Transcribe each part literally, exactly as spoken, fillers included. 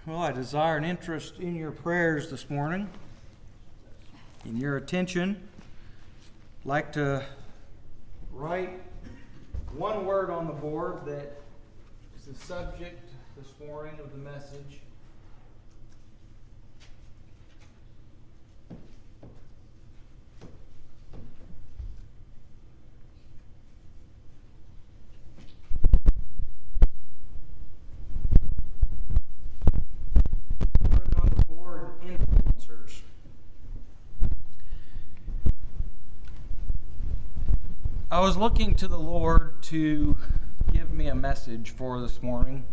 Well, I desire an interest in your prayers this morning, in your attention. I'd like to write one word on the board that is the subject this morning of the message. I was looking to the Lord to give me a message for this morning.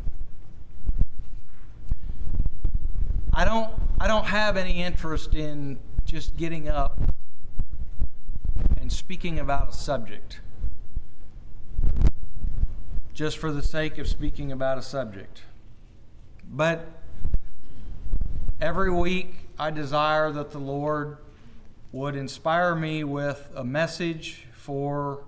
I don't I don't have any interest in just getting up and speaking about a subject just for the sake of speaking about a subject. But every week I desire that the Lord would inspire me with a message for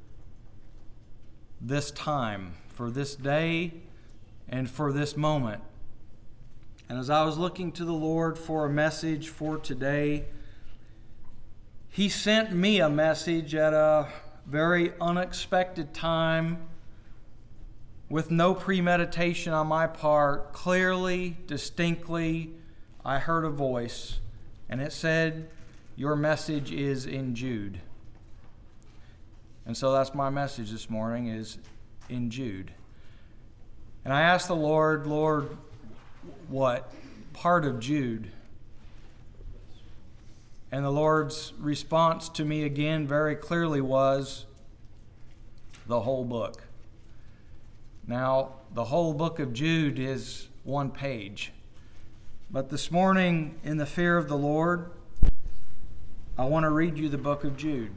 this time, for this day, and for this moment. And as I was looking to the Lord for a message for today, He sent me a message at a very unexpected time with no premeditation on my part. Clearly, distinctly, I heard a voice, and it said, "Your message is in Jude." And so that's my message this morning, is in Jude. And I asked the Lord, Lord, what part of Jude? And the Lord's response to me again very clearly was, the whole book. Now, the whole book of Jude is one page. But this morning, in the fear of the Lord, I want to read you the book of Jude,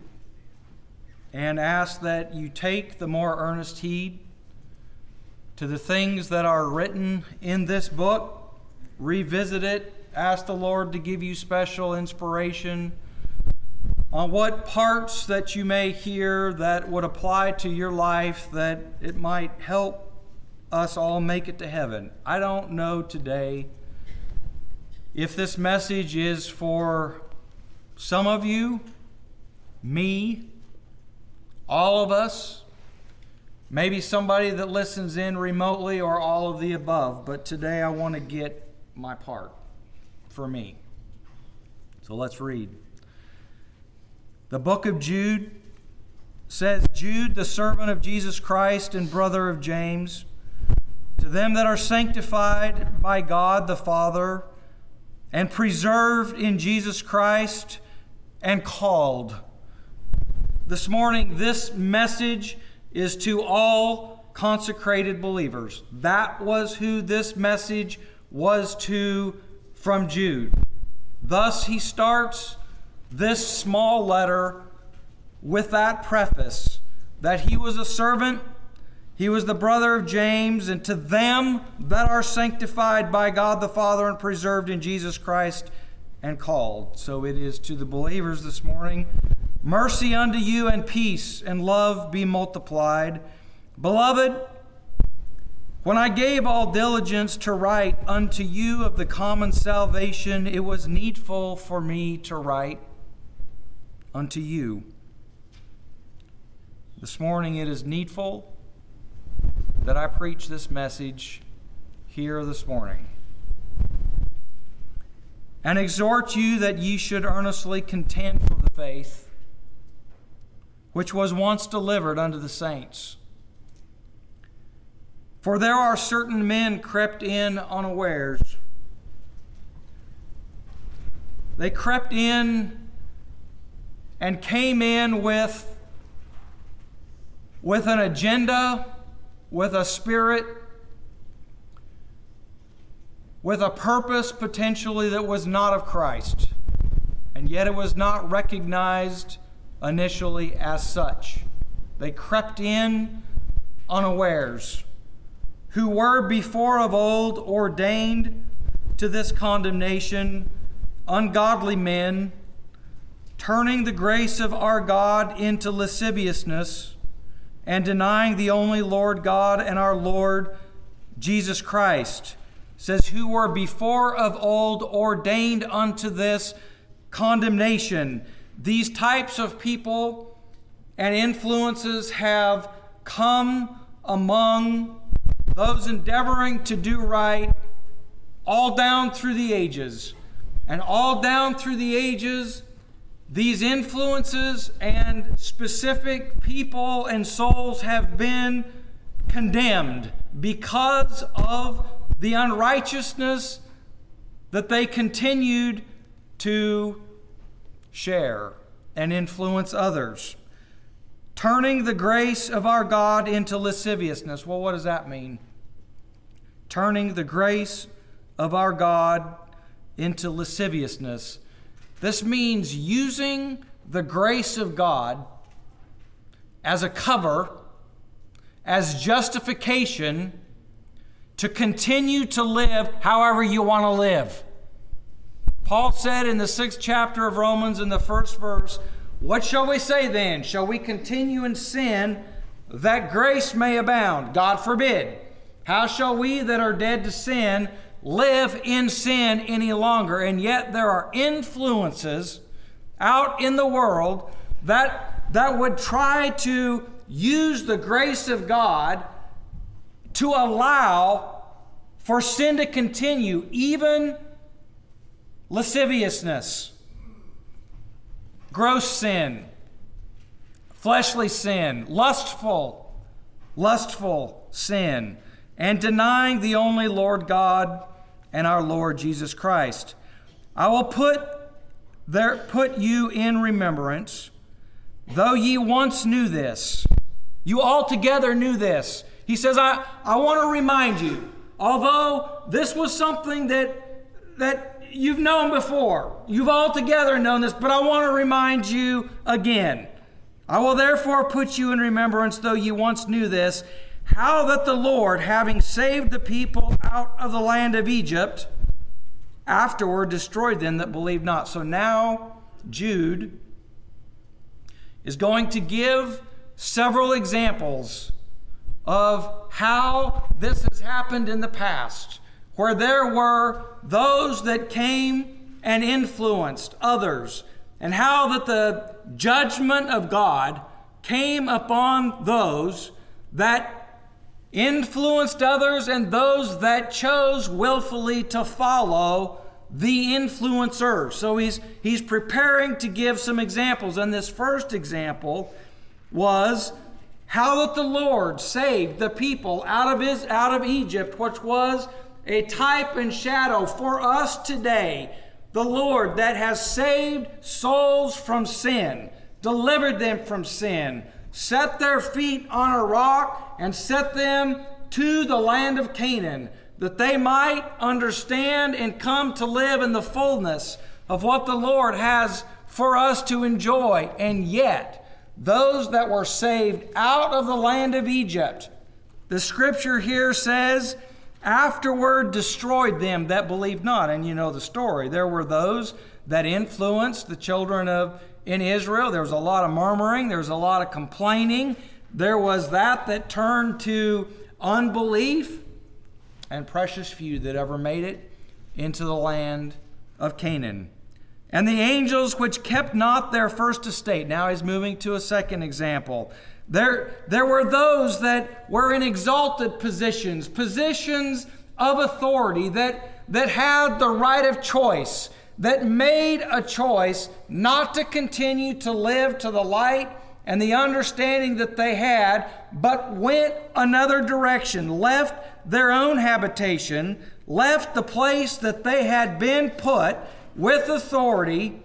and ask that you take the more earnest heed to the things that are written in this book. Revisit it. Ask the Lord to give you special inspiration on what parts that you may hear that would apply to your life, that it might help us all make it to heaven. I don't know today if this message is for some of you, me, all of us, maybe somebody that listens in remotely, or all of the above. But today I want to get my part for me. So let's read. The book of Jude says, Jude, the servant of Jesus Christ and brother of James, to them that are sanctified by God the Father and preserved in Jesus Christ and called. This morning, this message is to all consecrated believers. That was who this message was to from Jude. Thus, he starts this small letter with that preface, that he was a servant, he was the brother of James, and to them that are sanctified by God the Father and preserved in Jesus Christ and called. So it is to the believers this morning. Mercy unto you and peace and love be multiplied. Beloved, when I gave all diligence to write unto you of the common salvation, it was needful for me to write unto you. This morning it is needful that I preach this message here this morning, and exhort you that ye should earnestly contend for the faith which was once delivered unto the saints. For there are certain men crept in unawares. They crept in and came in with, with an agenda, with a spirit, with a purpose potentially that was not of Christ. And yet it was not recognized initially as such. They crept in unawares, who were before of old ordained to this condemnation, ungodly men, turning the grace of our God into lasciviousness, and denying the only Lord God and our Lord Jesus Christ, says, who were before of old ordained unto this condemnation. These types of people and influences have come among those endeavoring to do right all down through the ages. And all down through the ages, these influences and specific people and souls have been condemned because of the unrighteousness that they continued to share and influence others. Turning the grace of our God into lasciviousness. Well, what does that mean? Turning the grace of our God into lasciviousness. This means using the grace of God as a cover, as justification to continue to live however you want to live. Paul said in the sixth chapter of Romans in the first verse, what shall we say then? Shall we continue in sin that grace may abound? God forbid. How shall we that are dead to sin live in sin any longer? And yet there are influences out in the world that, that would try to use the grace of God to allow for sin to continue, even lasciviousness, gross sin, fleshly sin, lustful, lustful sin, and denying the only Lord God and our Lord Jesus Christ. I will put there put you in remembrance, though ye once knew this. You altogether knew this. He says, I, I want to remind you, although this was something that, that you've known before, you've altogether known this, but I want to remind you again. I will therefore put you in remembrance, though you once knew this, how that the Lord, having saved the people out of the land of Egypt, afterward destroyed them that believed not. So now Jude is going to give several examples of how this has happened in the past, where there were those that came and influenced others, and how that the judgment of God came upon those that influenced others and those that chose willfully to follow the influencer. So he's he's preparing to give some examples. And this first example was how that the Lord saved the people out of his out of Egypt, which was a type and shadow for us today. The Lord that has saved souls from sin, delivered them from sin, set their feet on a rock and set them to the land of Canaan, that they might understand and come to live in the fullness of what the Lord has for us to enjoy. And yet, those that were saved out of the land of Egypt, the scripture here says, afterward destroyed them that believed not. And you know the story. There were those that influenced the children of in Israel. There was a lot of murmuring. There was a lot of complaining. There was that that turned to unbelief, and precious few that ever made it into the land of Canaan. And the angels which kept not their first estate. Now he's moving to a second example. There, there were those that were in exalted positions, positions of authority, that, that had the right of choice, that made a choice not to continue to live to the light and the understanding that they had, but went another direction, left their own habitation, left the place that they had been put with authority,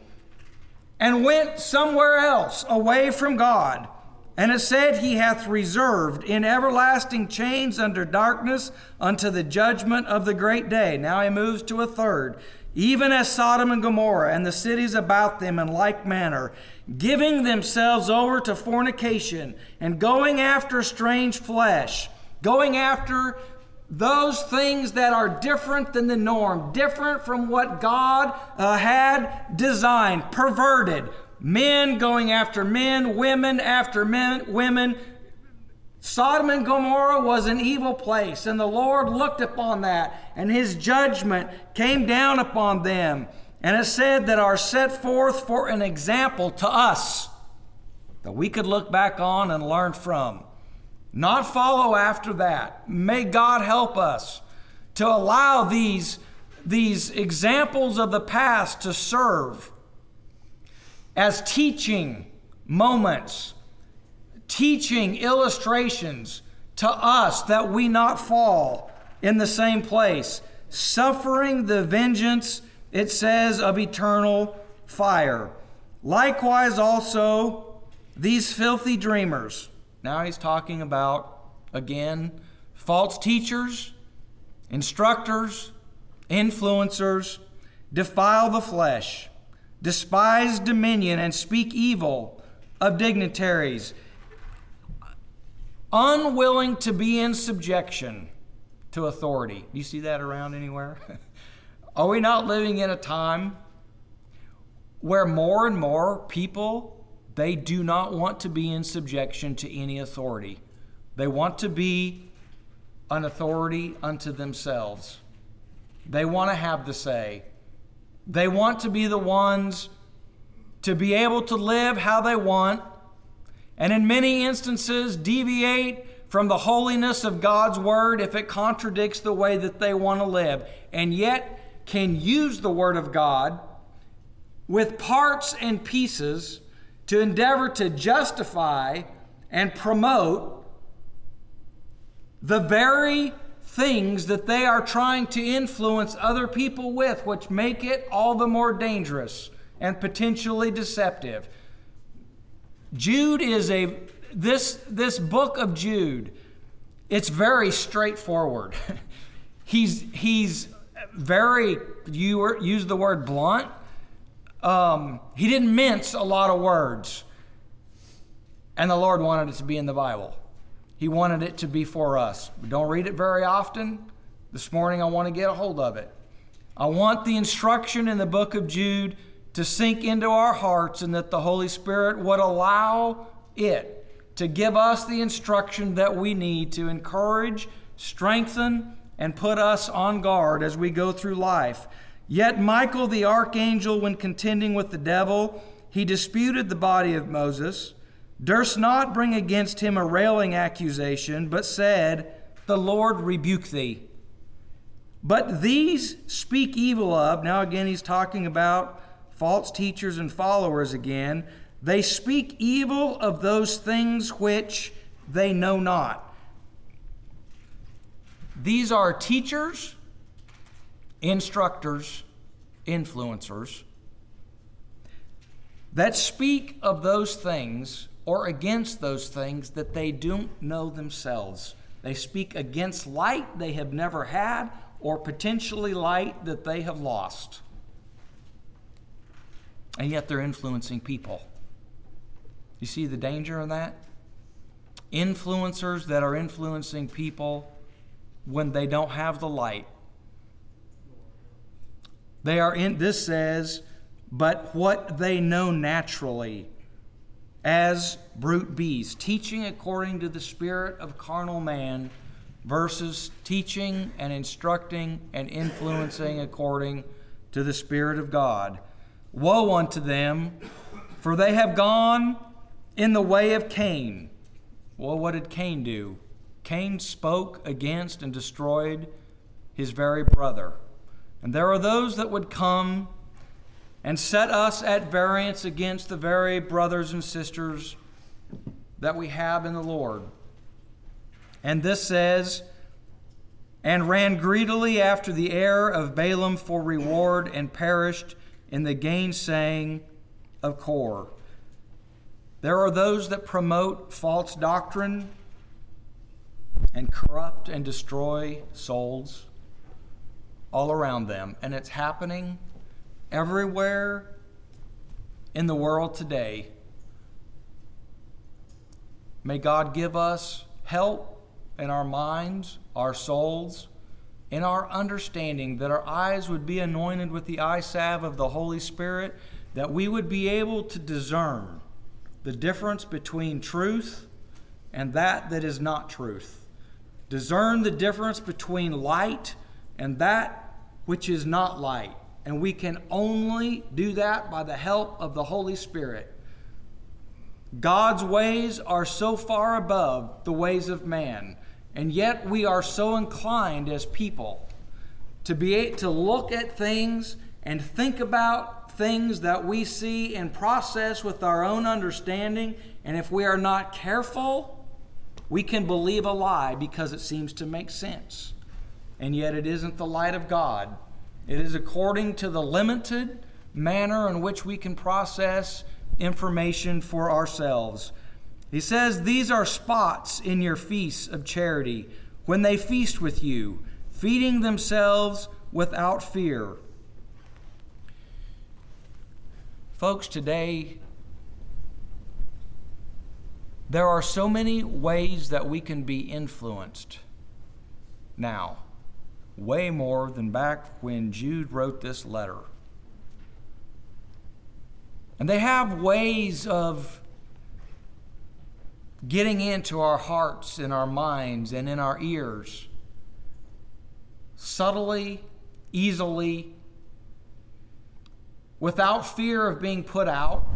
and went somewhere else away from God. And it said, he hath reserved in everlasting chains under darkness unto the judgment of the great day. Now he moves to a third. Even as Sodom and Gomorrah and the cities about them in like manner, giving themselves over to fornication and going after strange flesh, going after those things that are different than the norm, different from what God uh, had designed, perverted. Men going after men, women after men, women, Sodom and Gomorrah was an evil place, and the Lord looked upon that, and his judgment came down upon them, and it said that are set forth for an example to us that we could look back on and learn from. Not follow after that. May God help us to allow these, these examples of the past to serve as teaching moments, teaching illustrations to us that we not fall in the same place, suffering the vengeance, it says, of eternal fire. Likewise also these filthy dreamers. Now he's talking about, again, false teachers, instructors, influencers, defile the flesh, despise dominion, and speak evil of dignitaries, unwilling to be in subjection to authority. Do you see that around anywhere? Are we not living in a time where more and more people, they do not want to be in subjection to any authority? They want to be an authority unto themselves. They want to have the say. They want to be the ones to be able to live how they want, and in many instances deviate from the holiness of God's word if it contradicts the way that they want to live, and yet can use the word of God with parts and pieces to endeavor to justify and promote the very things that they are trying to influence other people with, which make it all the more dangerous and potentially deceptive. Jude is a, this, this book of Jude, it's very straightforward. he's, he's very, you use the word blunt. Um, he didn't mince a lot of words. And the Lord wanted it to be in the Bible. He wanted it to be for us. We don't read it very often. This morning I want to get a hold of it. I want the instruction in the book of Jude to sink into our hearts, and that the Holy Spirit would allow it to give us the instruction that we need to encourage, strengthen, and put us on guard as we go through life. Yet Michael the archangel, when contending with the devil, he disputed the body of Moses, durst not bring against him a railing accusation, but said, "The Lord rebuke thee." But these speak evil of, now again he's talking about false teachers and followers again, they speak evil of those things which they know not. These are teachers, instructors, influencers that speak of those things or against those things that they don't know themselves. They speak against light they have never had, or potentially light that they have lost. And yet they're influencing people. You see the danger in that? Influencers that are influencing people when they don't have the light. They are in, this says, but what they know naturally, as brute beasts, teaching according to the spirit of carnal man, versus teaching and instructing and influencing according to the Spirit of God. Woe unto them, for they have gone in the way of Cain. Well, what did Cain do? Cain spoke against and destroyed his very brother. And there are those that would come and set us at variance against the very brothers and sisters that we have in the Lord. And this says, and ran greedily after the heir of Balaam for reward, and perished in the gainsaying of Kor. There are those that promote false doctrine and corrupt and destroy souls all around them. And it's happening everywhere in the world today. May God give us help in our minds, our souls, in our understanding, that our eyes would be anointed with the eye salve of the Holy Spirit, that we would be able to discern the difference between truth and that that is not truth. Discern the difference between light and that which is not light. And we can only do that by the help of the Holy Spirit. God's ways are so far above the ways of man, and yet we are so inclined as people to be able to look at things and think about things that we see and process with our own understanding, and if we are not careful, we can believe a lie because it seems to make sense. And yet it isn't the light of God. It is according to the limited manner in which we can process information for ourselves. He says, these are spots in your feasts of charity, when they feast with you, feeding themselves without fear. Folks, today, there are so many ways that we can be influenced now, way more than back when Jude wrote this letter. And they have ways of getting into our hearts and our minds and in our ears, subtly, easily, without fear of being put out,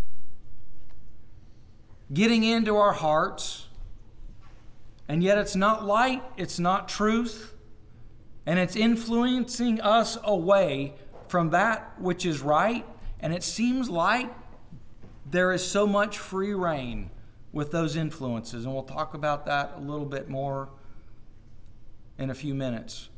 getting into our hearts, and yet it's not light, it's not truth, and it's influencing us away from that which is right, and it seems like there is so much free reign with those influences, and we'll talk about that a little bit more in a few minutes.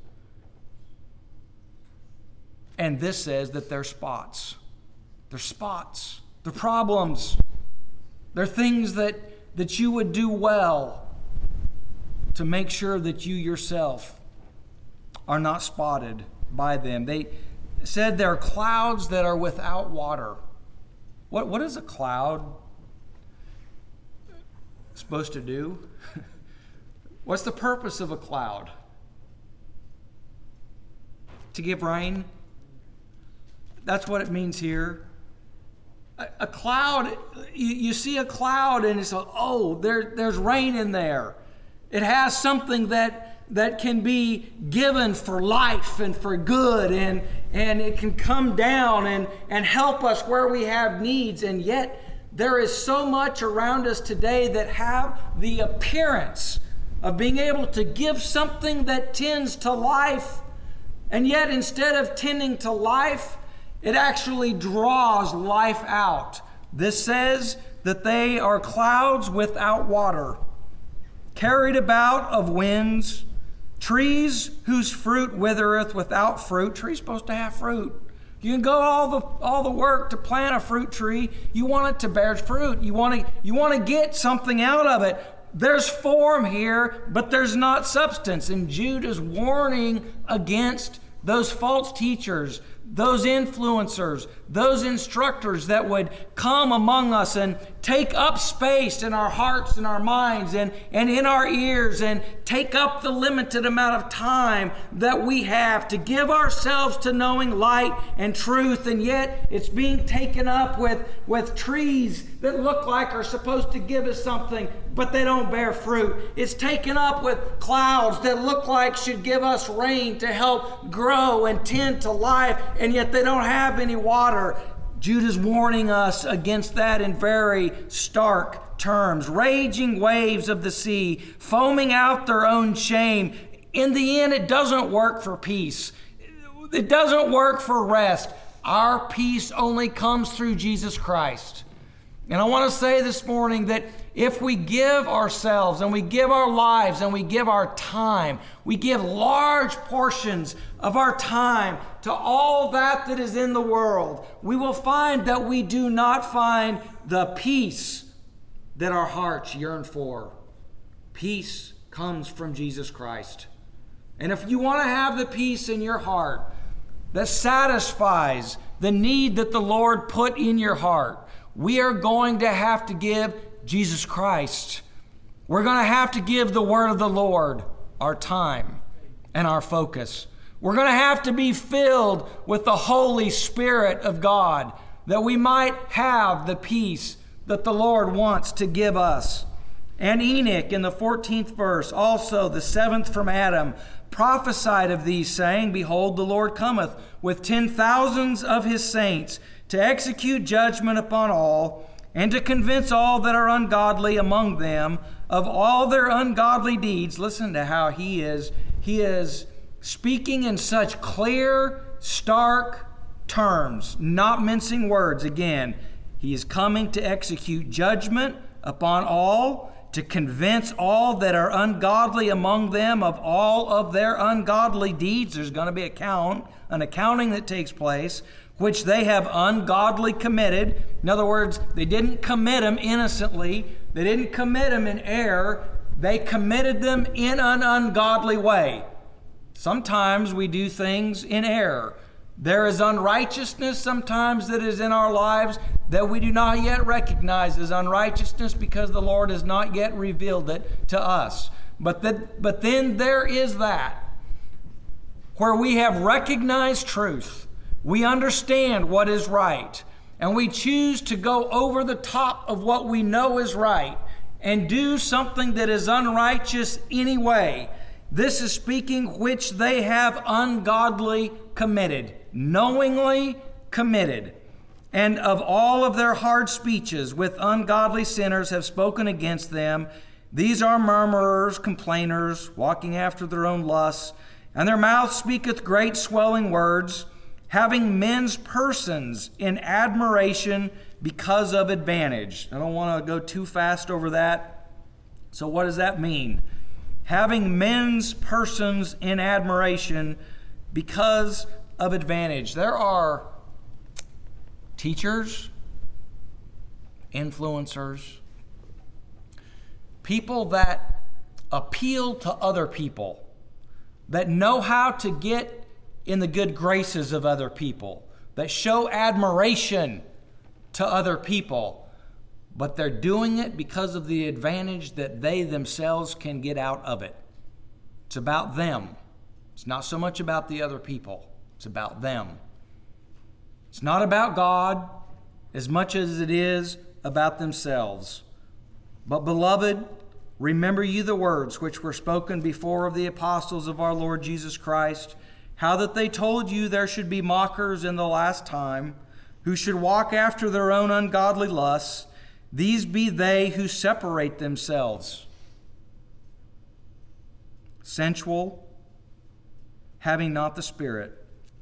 And this says that they're spots. They're spots. They're problems. They're things that, that you would do well to make sure that you yourself are not spotted by them. They said they're clouds that are without water. What, what is a cloud supposed to do? What's the purpose of a cloud? To give rain? That's what it means here. A, a cloud, you, you see a cloud and it's like, oh, there, there's rain in there. It has something that that can be given for life and for good, and, and it can come down and, and help us where we have needs. And yet there is so much around us today that have the appearance of being able to give something that tends to life, and yet instead of tending to life, it actually draws life out. This says that they are clouds without water, carried about of winds, trees whose fruit withereth without fruit. Tree's supposed to have fruit. You can go all the all the work to plant a fruit tree. You want it to bear fruit. You want to you want to get something out of it. There's form here, but there's not substance. And Jude is warning against those false teachers, those influencers, those instructors that would come among us and take up space in our hearts and our minds and, and in our ears, and take up the limited amount of time that we have to give ourselves to knowing light and truth, and yet it's being taken up with, with trees that look like are supposed to give us something, but they don't bear fruit. It's taken up with clouds that look like should give us rain to help grow and tend to life, and yet they don't have any water. Jude is warning us against that in very stark terms. Raging waves of the sea, foaming out their own shame. In the end, it doesn't work for peace. It doesn't work for rest. Our peace only comes through Jesus Christ. And I want to say this morning that if we give ourselves and we give our lives and we give our time, we give large portions of our time to all that that is in the world, we will find that we do not find the peace that our hearts yearn for. Peace comes from Jesus Christ. And if you want to have the peace in your heart that satisfies the need that the Lord put in your heart, we are going to have to give Jesus Christ. We're going to have to give the word of the Lord our time and our focus. We're going to have to be filled with the Holy Spirit of God, that we might have the peace that the Lord wants to give us. And Enoch in the fourteenth verse, also the seventh from Adam, prophesied of these, saying, Behold, the Lord cometh with ten thousands of his saints to execute judgment upon all, and to convince all that are ungodly among them of all their ungodly deeds. Listen to how he is. He is speaking in such clear, stark terms, not mincing words. Again, he is coming to execute judgment upon all, to convince all that are ungodly among them of all of their ungodly deeds. There's going to be a count, an accounting that takes place, which they have ungodly committed. In other words, they didn't commit them innocently. They didn't commit them in error. They committed them in an ungodly way. Sometimes we do things in error. There is unrighteousness sometimes that is in our lives that we do not yet recognize as unrighteousness because the Lord has not yet revealed it to us. But, that, but then there is that where we have recognized truth. We understand what is right, and we choose to go over the top of what we know is right and do something that is unrighteous anyway. This is speaking which they have ungodly committed, knowingly committed. And of all of their hard speeches with ungodly sinners have spoken against them. These are murmurers, complainers, walking after their own lusts, and their mouth speaketh great swelling words, having men's persons in admiration because of advantage. I don't want to go too fast over that. So what does that mean? Having men's persons in admiration because of advantage. There are teachers, influencers, people that appeal to other people, that know how to get in the good graces of other people, that show admiration to other people, but they're doing it because of the advantage that they themselves can get out of it. It's about them. It's not so much about the other people. It's about them. It's not about God as much as it is about themselves. But beloved, remember you the words which were spoken before of the apostles of our Lord Jesus Christ, how that they told you there should be mockers in the last time, who should walk after their own ungodly lusts. These be they who separate themselves, sensual, having not the Spirit.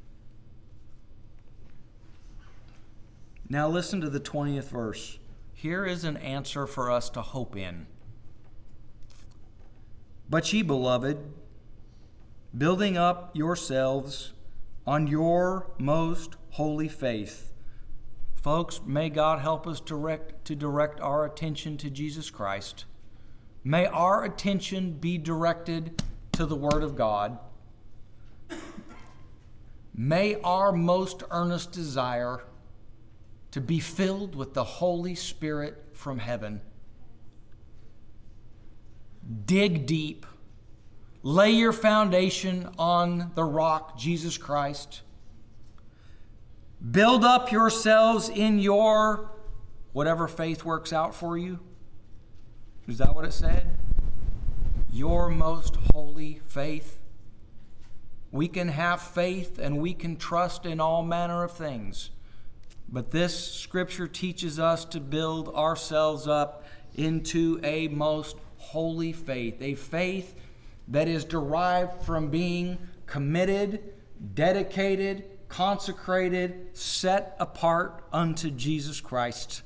Now listen to the twentieth verse. Here is an answer for us to hope in. But ye, beloved, building up yourselves on your most holy faith. Folks, may God help us direct, to direct our attention to Jesus Christ. May our attention be directed to the Word of God. May our most earnest desire to be filled with the Holy Spirit from heaven. Dig deep. Lay your foundation on the rock, Jesus Christ. Build up yourselves in your whatever faith works out for you. Is that what it said? Your most holy faith. We can have faith and we can trust in all manner of things. But this scripture teaches us to build ourselves up into a most holy faith, a faith that is derived from being committed, dedicated, consecrated, set apart unto Jesus Christ.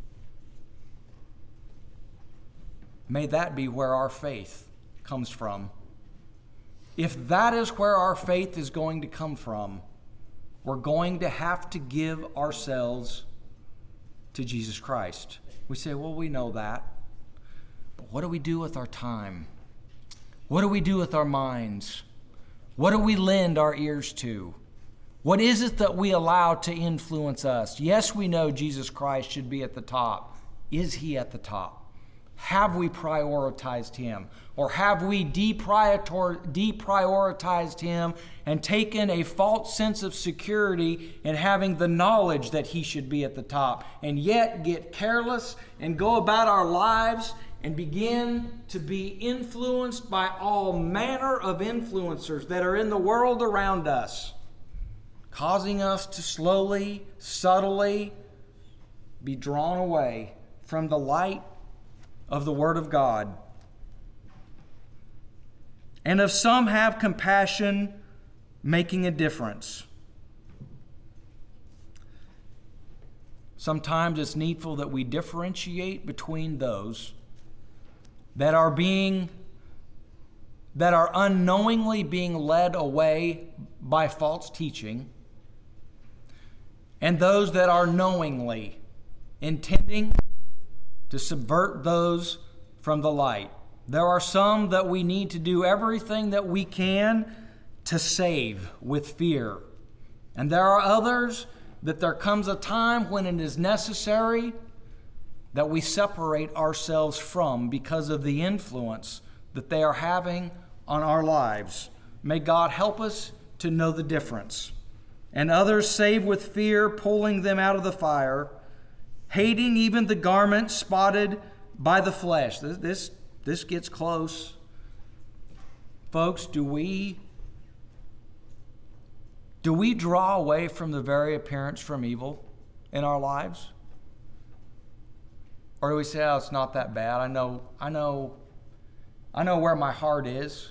May that be where our faith comes from. If that is where our faith is going to come from, we're going to have to give ourselves to Jesus Christ. We say, well, we know that. But what do we do with our time? What do we do with our minds? What do we lend our ears to? What is it that we allow to influence us? Yes, we know Jesus Christ should be at the top. Is he at the top? Have we prioritized him? Or have we deprioritized him and taken a false sense of security in having the knowledge that he should be at the top, and yet get careless and go about our lives and begin to be influenced by all manner of influencers that are in the world around us, causing us to slowly, subtly be drawn away from the light of the Word of God. And if some have compassion, making a difference. Sometimes it's needful that we differentiate between those that are being, that are unknowingly being led away by false teaching, and those that are knowingly intending to subvert those from the light. There are some that we need to do everything that we can to save with fear. And there are others that there comes a time when it is necessary that we separate ourselves from because of the influence that they are having on our lives. May God help us to know the difference. And others save with fear, pulling them out of the fire, hating even the garment spotted by the flesh. This, this, this gets close. Folks, do we, do we draw away from the very appearance from evil in our lives? Or do we say, oh, it's not that bad. I know, I know, I know where my heart is.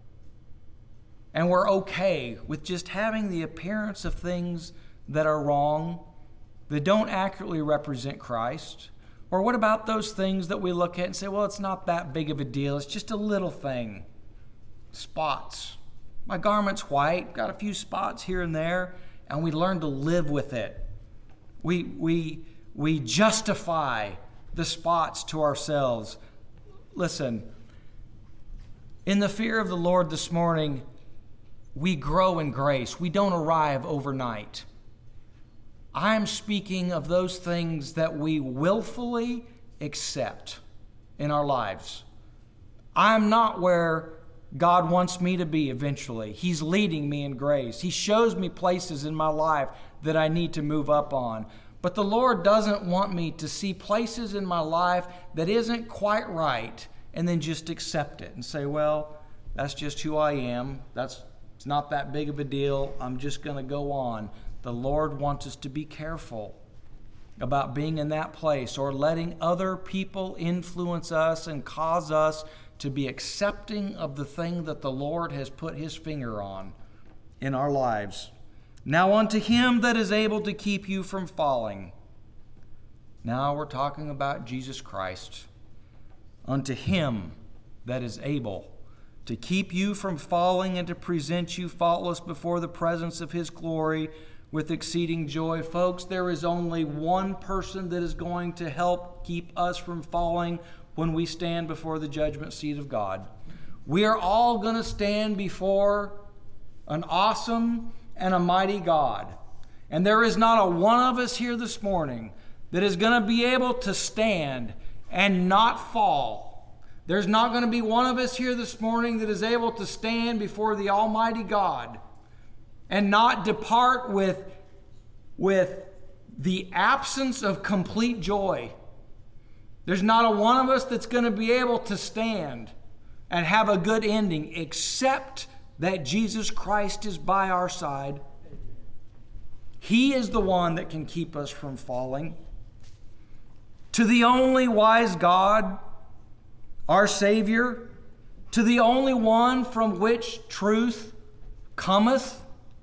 And we're okay with just having the appearance of things that are wrong, that don't accurately represent Christ? Or what about those things that we look at and say, well, it's not that big of a deal. It's just a little thing. Spots. My garment's white, got a few spots here and there, and we learn to live with it. We, we, we justify the spots to ourselves. Listen, in the fear of the Lord this morning, we grow in grace. We don't arrive overnight. I'm speaking of those things that we willfully accept in our lives. I'm not where God wants me to be eventually. He's leading me in grace. He shows me places in my life that I need to move up on. But the Lord doesn't want me to see places in my life that isn't quite right and then just accept it and say, well, that's just who I am. That's It's not that big of a deal. I'm just going to go on. The Lord wants us to be careful about being in that place or letting other people influence us and cause us to be accepting of the thing that the Lord has put His finger on in our lives. Now unto Him that is able to keep you from falling. Now we're talking about Jesus Christ. Unto Him that is able to keep you from falling and to present you faultless before the presence of His glory with exceeding joy. Folks, there is only one person that is going to help keep us from falling when we stand before the judgment seat of God. We are all going to stand before an awesome and a mighty God. And there is not a one of us here this morning that is going to be able to stand and not fall. There's not going to be one of us here this morning that is able to stand before the Almighty God and not depart with, with the absence of complete joy. There's not a one of us that's going to be able to stand and have a good ending except that Jesus Christ is by our side. He is the one that can keep us from falling. To the only wise God, our Savior, to the only one from which truth cometh,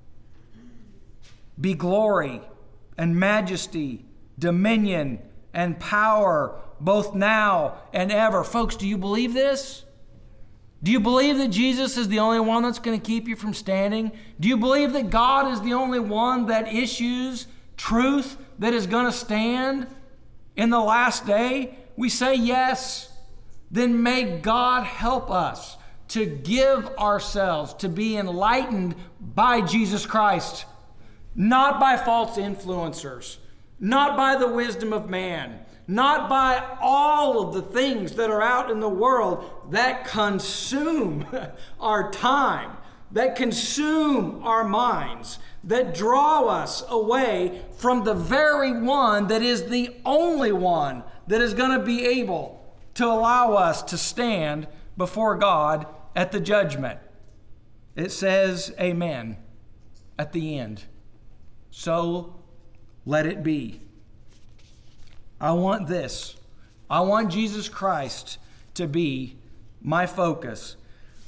be glory and majesty, dominion and power, both now and ever. Folks, do you believe this? Do you believe that Jesus is the only one that's going to keep you from standing? Do you believe that God is the only one that issues truth that is going to stand in the last day? We say yes. Then may God help us to give ourselves to be enlightened by Jesus Christ, not by false influencers, not by the wisdom of man, not by all of the things that are out in the world that consume our time, that consume our minds, that draw us away from the very one that is the only one that is going to be able to allow us to stand before God at the judgment. It says amen at the end. So let it be. I want this. I want Jesus Christ to be my focus.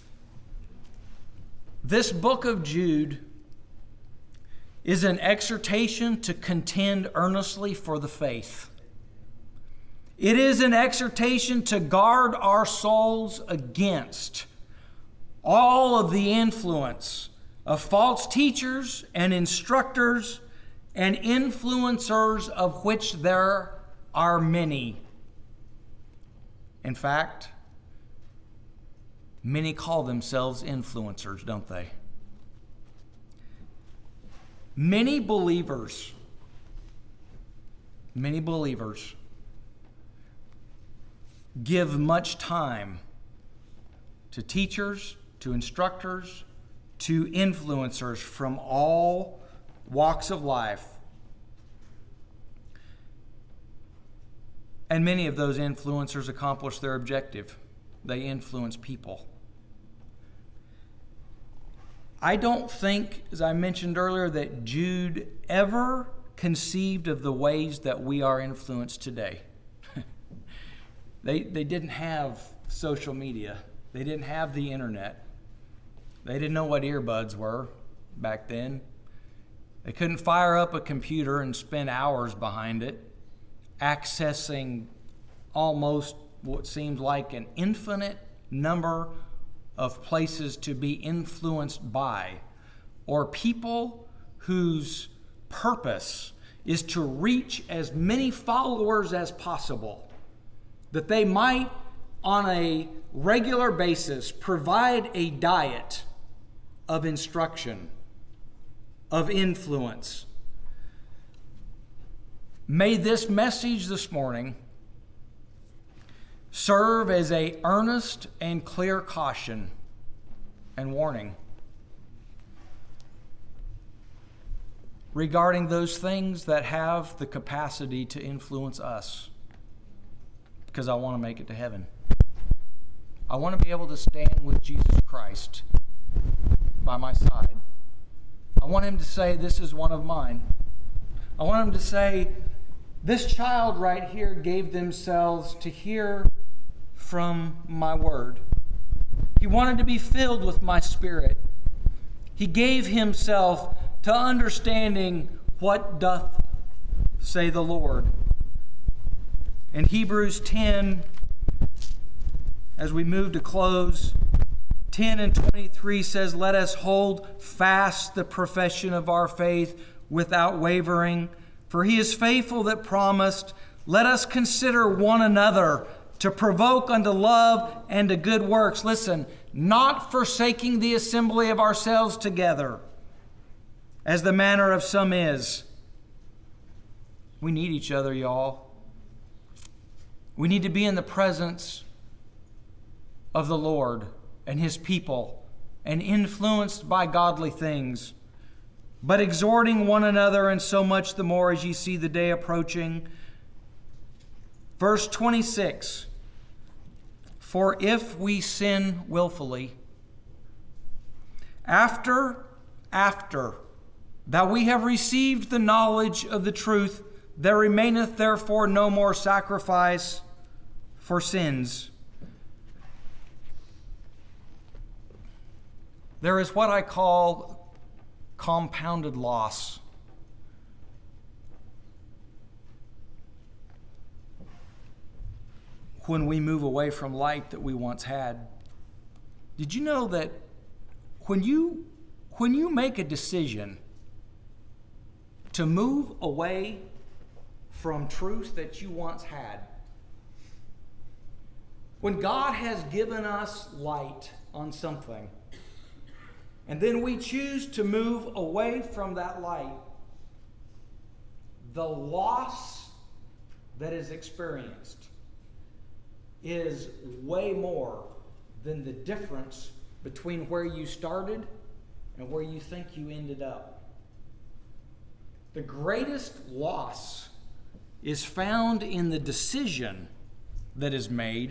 This book of Jude is an exhortation to contend earnestly for the faith. It is an exhortation to guard our souls against all of the influence of false teachers and instructors and influencers, of which there are many. In fact, many call themselves influencers, don't they? Many believers, many believers give much time to teachers, to instructors, to influencers from all walks of life. And many of those influencers accomplish their objective. They influence people. I don't think, as I mentioned earlier, that Jude ever conceived of the ways that we are influenced today. they, they didn't have social media. They didn't have the internet. They didn't know what earbuds were back then. They couldn't fire up a computer and spend hours behind it, accessing almost what seemed like an infinite number of places to be influenced by, or people whose purpose is to reach as many followers as possible, that they might, on a regular basis, provide a diet of instruction, of influence. May this message this morning serve as an earnest and clear caution and warning regarding those things that have the capacity to influence us, because I want to make it to heaven. I want to be able to stand with Jesus Christ by my side. I want him to say, this is one of mine. I want him to say, this child right here gave themselves to hear from my word. He wanted to be filled with my spirit. He gave himself to understanding what doth say the Lord. In Hebrews ten, as we move to close, ten and twenty-three says, let us hold fast the profession of our faith without wavering, for he is faithful that promised. Let us consider one another to provoke unto love and to good works. Listen, not forsaking the assembly of ourselves together, as the manner of some is. We need each other, y'all. We need to be in the presence of the Lord and his people and influenced by godly things, but exhorting one another, and so much the more as ye see the day approaching. Verse twenty-six, for if we sin willfully, after, after that we have received the knowledge of the truth, there remaineth therefore no more sacrifice for sins. There is what I call compounded loss. When we move away from light that we once had. Did you know that when you when you make a decision to move away from truth that you once had, when God has given us light on something, and then we choose to move away from that light, the loss that is experienced is way more than the difference between where you started and where you think you ended up. The greatest loss is found in the decision that is made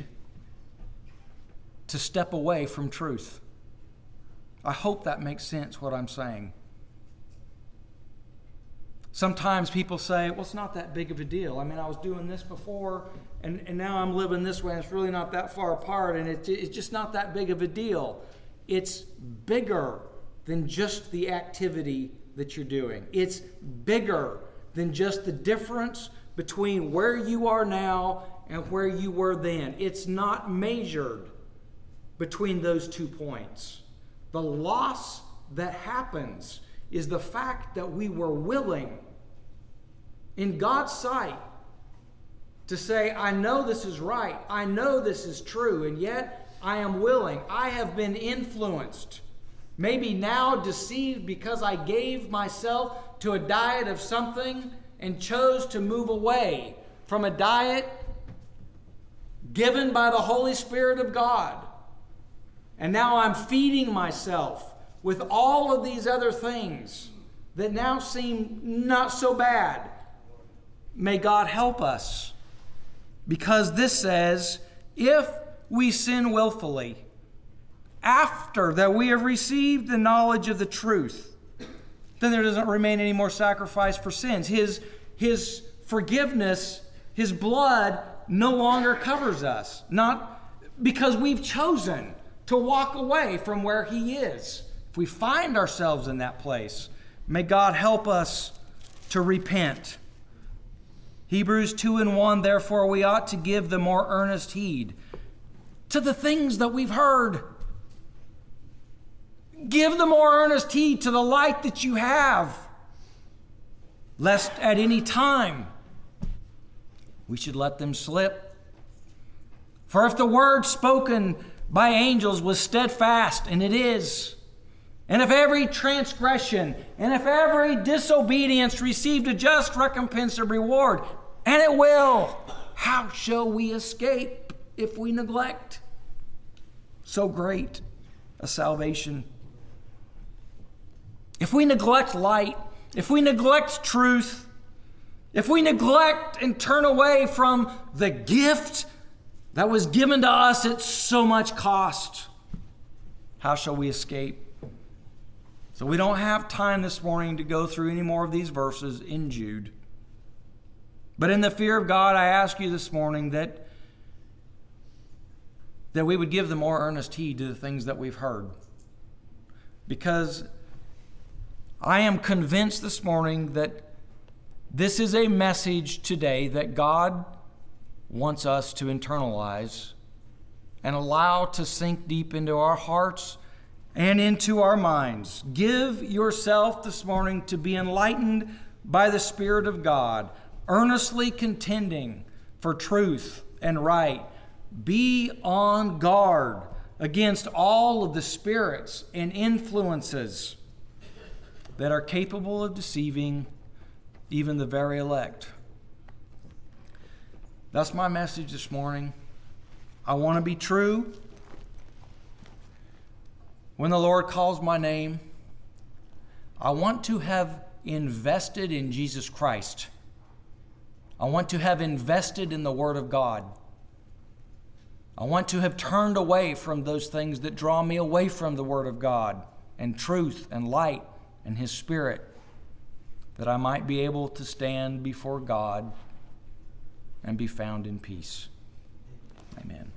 to step away from truth. I hope that makes sense, what I'm saying. Sometimes people say, well, it's not that big of a deal. I mean, I was doing this before, and, and now I'm living this way, and it's really not that far apart, and it, it's just not that big of a deal. It's bigger than just the activity that you're doing. It's bigger than just the difference between where you are now and where you were then. It's not measured between those two points. The loss that happens is the fact that we were willing in God's sight to say, I know this is right, I know this is true, and yet I am willing. I have been influenced, maybe now deceived because I gave myself to a diet of something and chose to move away from a diet given by the Holy Spirit of God. And now I'm feeding myself with all of these other things that now seem not so bad. May God help us. Because this says, if we sin willfully, after that we have received the knowledge of the truth, then there doesn't remain any more sacrifice for sins. His, his forgiveness, His blood no longer covers us. Not because we've chosen to walk away from where He is. If we find ourselves in that place, may God help us to repent. Hebrews two and one, therefore we ought to give the more earnest heed to the things that we've heard. Give the more earnest heed to the light that you have, lest at any time we should let them slip. For if the word spoken by angels was steadfast, and it is, and if every transgression and if every disobedience received a just recompense or reward, and it will, how shall we escape if we neglect so great a salvation? If we neglect light, if we neglect truth, if we neglect and turn away from the gift that was given to us at so much cost, how shall we escape? So we don't have time this morning to go through any more of these verses in Jude. But in the fear of God, I ask you this morning that, that we would give the more earnest heed to the things that we've heard. Because I am convinced this morning that this is a message today that God wants us to internalize and allow to sink deep into our hearts and into our minds. Give yourself this morning to be enlightened by the Spirit of God, earnestly contending for truth and right. Be on guard against all of the spirits and influences that are capable of deceiving even the very elect. That's my message this morning. I want to be true. When the Lord calls my name, I want to have invested in Jesus Christ. I want to have invested in the Word of God. I want to have turned away from those things that draw me away from the Word of God and truth and light and His Spirit, that I might be able to stand before God and be found in peace. Amen.